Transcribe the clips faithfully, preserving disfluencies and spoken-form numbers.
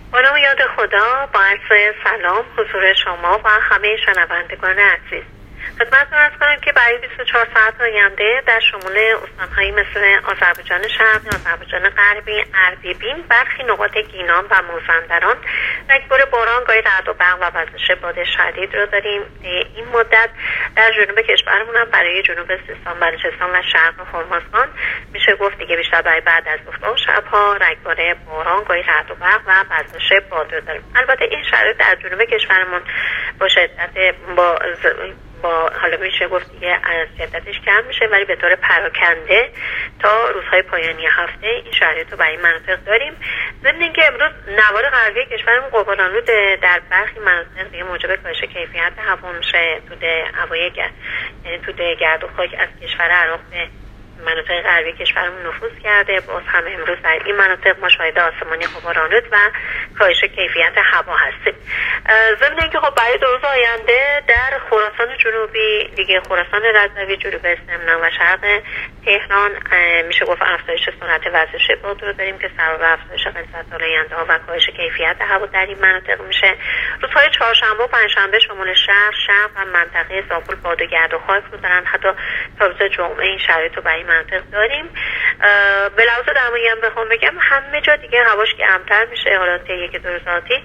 با نام یاد خدا، با عرض سلام حضور شما و همه شنوندگان عزیز. خدمتتون عرض کنم که برای بیست و چهار ساعت آینده در شمول استان‌هایی مثل آذربایجان شرقی، آذربایجان غربی، اردبیل، برخی نقاط گیلان و مازندران رگبار باران، گاهی رعد و برق و وزش باد شدید رو داریم. این مدت در جنوب کشورمون هم برای جنوب سیستان، بلوچستان و شرق هرمزگان میشه گفت دیگه بیشتر برای بعد از ظهر و شب‌ها رگبار باران، گاهی رعد و برق و وزش باد رو داریم. البته این شرایط در جنوب کشورمون با شدت با با حالا میشه گفت دیگه از شدتش کم میشه، ولی به طور پراکنده تا روزهای پایانی هفته این شرایط رو برای این مناطق داریم. ضمن اینکه امروز نوار غربی کشورمون قبارالود در برخی مناطق دیگه موجب کاهش کیفیت هوا میشه. تو هوای گرد یعنی تو گرد و خاک از کشور عراق به مناطق غربی کشورمون نفوذ کرده. باز هم امروز در این مناطق ما شاهد آسمانی غبارآلود و کاهش کیفیت هوا هستیم. ضمن اینکه خب برای دو روز آینده در خراسان جنوبی دیگه، خراسان رضوی، جنوب سمنان و شرق تهران میشه گفت افزایش سرعت وزش باد رو داریم که سبب افزایش قسمت آلاینده ها و کاهش کیفیت هوا در این مناطق میشه. روزهای چهارشنبه و پنجشنبه شمال شهر، شرق و منطقه زابل باد و گرد و خاک رو دارن. حتی تا روز جمعه این شرایط رو برای مناطق داریم. به لحاظ دمایی هم بخوام بگم همه جا دیگه هواش گرمتر میشه. حالا تا یک دو روز آتی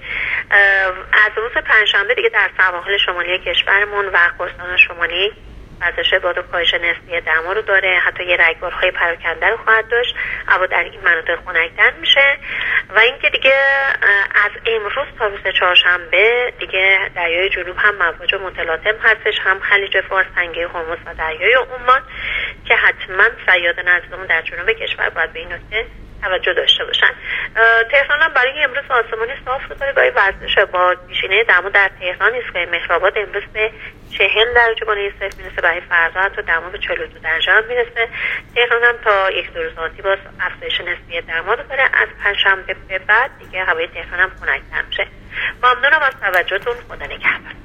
از روز پنجشنبه دیگه در سواحل شمالی کشورمون و خراسان شمالی وزش باد و کاهش نسبی دما رو داره. حتی یه رگبارهای پراکنده رو خواهد داشت. هوا در این مناطق خنک‌تر میشه و اینکه دیگه از امروز تا روز چهارشنبه دیگه دریای جنوب هم مواج متلاطم هستش، هم خلیج فارس، تنگه هرمز و دریای عمان، که حتما صیادان عزیزمون در جنوب کشور باید به این نکته توجه داشته باشن. تهران هم برای امروز آسمانی صاف رو داره. گاهی وزش باد، بیشینه دما در تهران ایستگاه مهرآباد امروز به چهل درجه بالای صفر میرسه. برای فردا تا دما به چهل و دو درجه هم میرسه. تهران هم تا یک دو روز آتی باز افزایش نسبی دما رو داره. از پنجشنبه به بعد دیگه هوای تهران هم خنک‌تر میشه. ممنونم از توجهتون. خدا نگهدار.